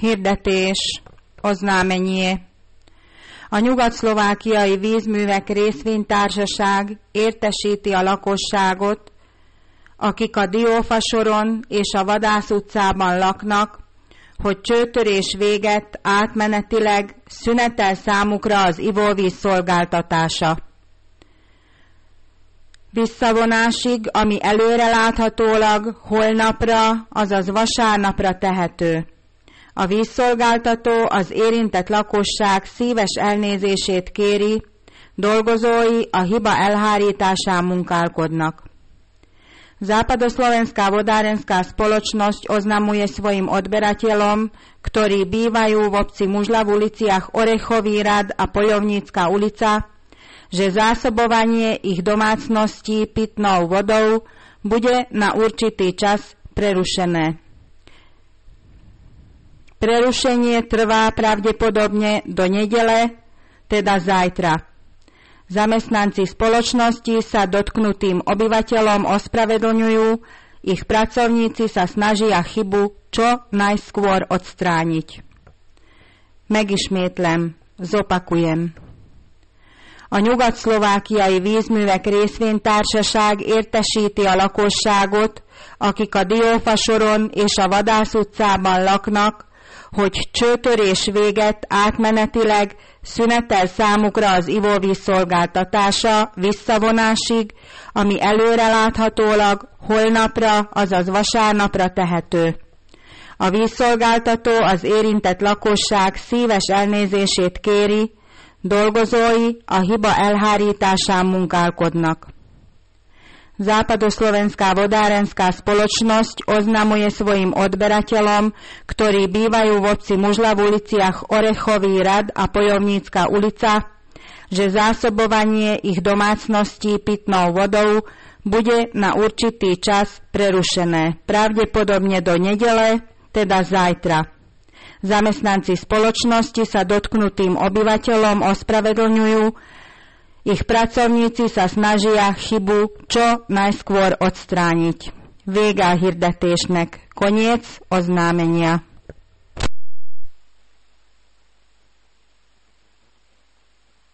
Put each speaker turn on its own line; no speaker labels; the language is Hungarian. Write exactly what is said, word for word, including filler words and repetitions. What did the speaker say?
Hirdetés, oznámenie. A Nyugat-szlovákiai Vízművek Részvénytársaság értesíti a lakosságot, akik a Diófasoron és a Vadász utcában laknak, hogy csőtörés véget átmenetileg szünetel számukra az ivóvíz szolgáltatása. Visszavonásig, ami előreláthatólag holnapra, azaz vasárnapra tehető. A vízszolgáltató az érintett lakosság szíves elnézését kéri, dolgozói a hiba elhárításán munkálkodnak. Západoslovenská vodárenská spoločnosť oznamuje svojim odberateľom, ktorí bývajú v obci Mužla v uliciach Orechový rad a Poľovnícka ulica, že zásobovanie ich domácností pitnou vodou bude na určitý čas prerušené. Prerušenie trvá pravdepodobne do nedele, teda zajtra. Zamestnanci spoločnosti sa dotknutým obyvateľom ospravedlňujú, ich pracovníci sa snažia chybu čo najskôr odstrániť. Megismétlem, zopakujem. A Nyugat-szlovákiai Vízművek Részvénytársaság értesíti a lakosságot, akik a Diófasoron és a Vadász utcában laknak, hogy csőtörés véget átmenetileg szünetel számukra az ivóvíz szolgáltatása visszavonásig, ami előreláthatólag holnapra, azaz vasárnapra tehető. A vízszolgáltató az érintett lakosság szíves elnézését kéri, dolgozói a hiba elhárításán munkálkodnak. Západoslovenská vodárenská spoločnosť oznamuje svojim odberateľom, ktorí bývajú v obci Mužla v uliciach Orechový rad a Poľovnícka ulica, že zásobovanie ich domácností pitnou vodou bude na určitý čas prerušené, pravdepodobne do nedele, teda zajtra. Zamestnanci spoločnosti sa dotknutým obyvateľom ospravedlňujú, ich pracovníci sa snažia chybu čo najskôr odstrániť. Vége a hirdetésnek. Koniec oznámenia.